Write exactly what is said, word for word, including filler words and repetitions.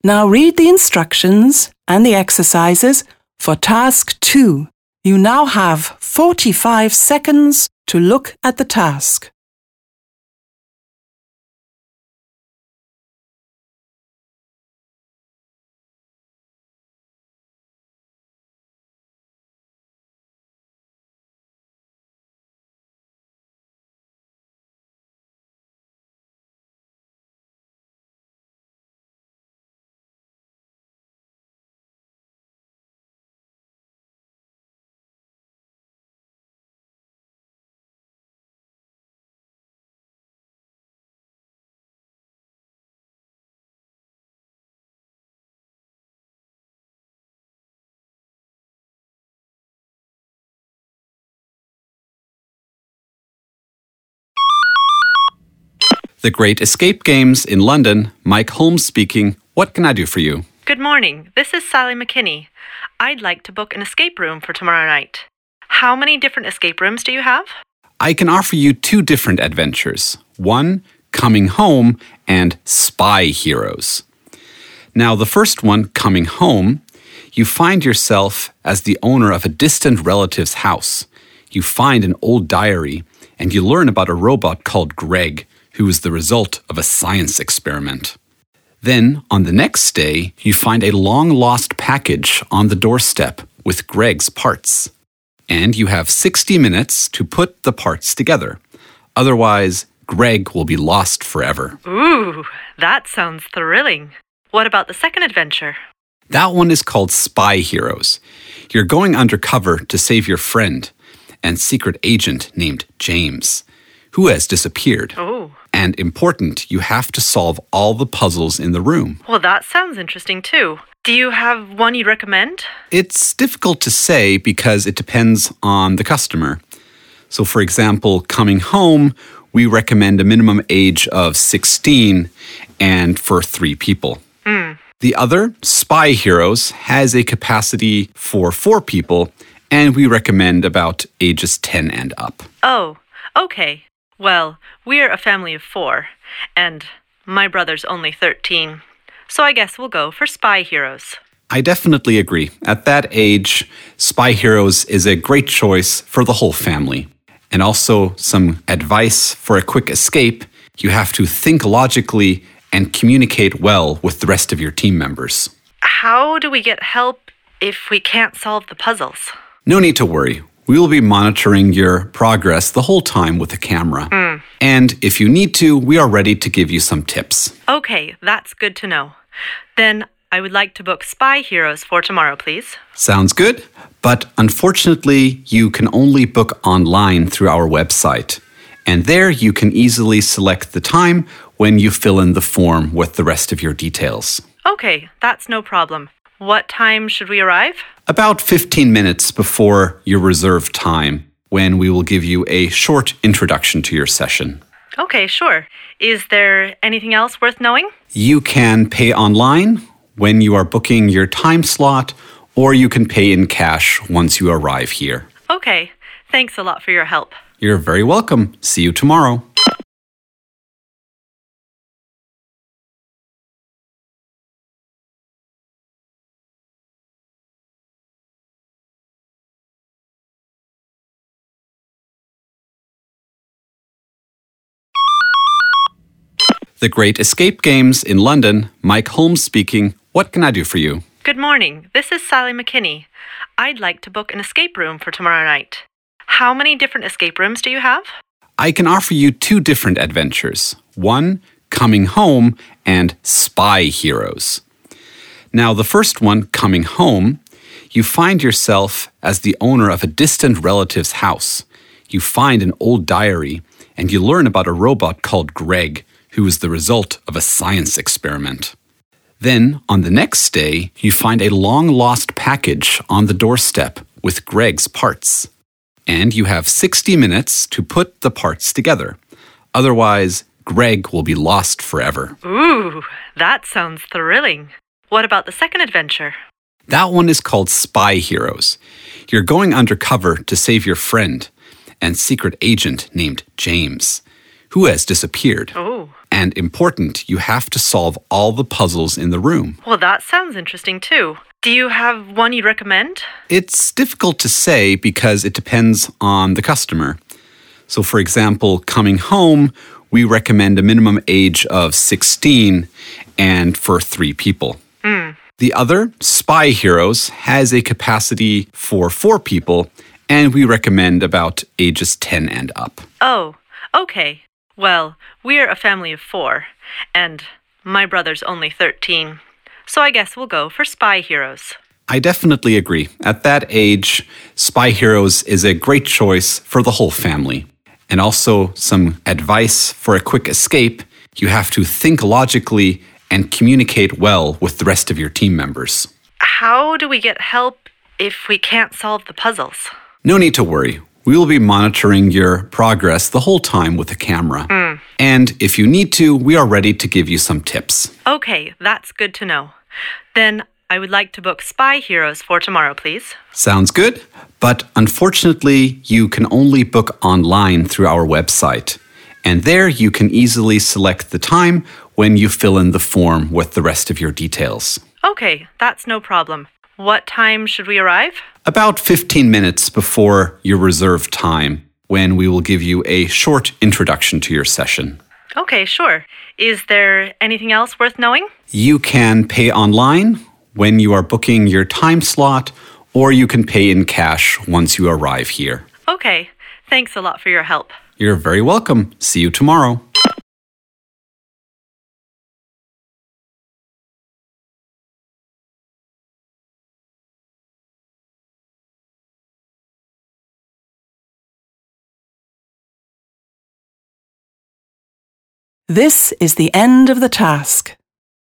Now read the instructions and the exercises for task two. You now have forty-five seconds to look at the task. The Great Escape Games in London. Mike Holmes speaking. What can I do for you? Good morning. This is Sally McKinney. I'd like to book an escape room for tomorrow night. How many different escape rooms do you have? I can offer you two different adventures. One, Coming Home, and Spy Heroes. Now, the first one, Coming Home, you find yourself as the owner of a distant relative's house. You find an old diary, and you learn about a robot called Greg, who is the result of a science experiment. Then, on the next day, you find a long-lost package on the doorstep with Greg's parts. And you have sixty minutes to put the parts together. Otherwise, Greg will be lost forever. Ooh, that sounds thrilling. What about the second adventure? That one is called Spy Heroes. You're going undercover to save your friend and secret agent named James, who has disappeared. Oh. And important, you have to solve all the puzzles in the room. Well, that sounds interesting too. Do you have one you'd recommend? It's difficult to say because it depends on the customer. So, for example, Coming Home, we recommend a minimum age of sixteen and for three people. Mm. The other, Spy Heroes, has a capacity for four people, and we recommend about ages ten and up. Oh, okay. Well, we're a family of four, and my brother's only thirteen, so I guess we'll go for Spy Heroes. I definitely agree. At that age, Spy Heroes is a great choice for the whole family. And also some advice for a quick escape. You have to think logically and communicate well with the rest of your team members. How do we get help if we can't solve the puzzles? No need to worry. We will be monitoring your progress the whole time with a camera. Mm. And if you need to, we are ready to give you some tips. Okay, that's good to know. Then I would like to book Spy Heroes for tomorrow, please. Sounds good. But unfortunately, you can only book online through our website. And there you can easily select the time when you fill in the form with the rest of your details. Okay, that's no problem. What time should we arrive? About fifteen minutes before your reserved time, when we will give you a short introduction to your session. Okay, sure. Is there anything else worth knowing? You can pay online when you are booking your time slot, or you can pay in cash once you arrive here. Okay, thanks a lot for your help. You're very welcome. See you tomorrow. The Great Escape Games in London. Mike Holmes speaking. What can I do for you? Good morning. This is Sally McKinney. I'd like to book an escape room for tomorrow night. How many different escape rooms do you have? I can offer you two different adventures. One, Coming Home, and Spy Heroes. Now, the first one, Coming Home, you find yourself as the owner of a distant relative's house. You find an old diary, and you learn about a robot called Greg, who is the result of a science experiment. Then, on the next day, you find a long-lost package on the doorstep with Greg's parts. And you have sixty minutes to put the parts together. Otherwise, Greg will be lost forever. Ooh, that sounds thrilling. What about the second adventure? That one is called Spy Heroes. You're going undercover to save your friend and secret agent named James, who has disappeared. Oh. and important. You have to solve all the puzzles in the room. Well, that sounds interesting too. Do you have one you'd recommend? It's difficult to say because it depends on the customer. So, for example, Coming Home, we recommend a minimum age of sixteen and for three people. Mm. The other, Spy Heroes, has a capacity for four people, and we recommend about ages ten and up. Oh, okay. Well, we're a family of four, and my brother's only thirteen. So I guess we'll go for Spy Heroes. I definitely agree. At that age, Spy Heroes is a great choice for the whole family. And also some advice for a quick escape. You have to think logically and communicate well with the rest of your team members. How do we get help if we can't solve the puzzles? No need to worry. We will be monitoring your progress the whole time with a camera. Mm. And if you need to, we are ready to give you some tips. Okay, that's good to know. Then I would like to book Spy Heroes for tomorrow, please. Sounds good, but unfortunately, you can only book online through our website. And there you can easily select the time when you fill in the form with the rest of your details. Okay, that's no problem. What time should we arrive? About fifteen minutes before your reserved time, when we will give you a short introduction to your session. Okay, sure. Is there anything else worth knowing? You can pay online when you are booking your time slot, or you can pay in cash once you arrive here. Okay, thanks a lot for your help. You're very welcome. See you tomorrow. This is the end of the task.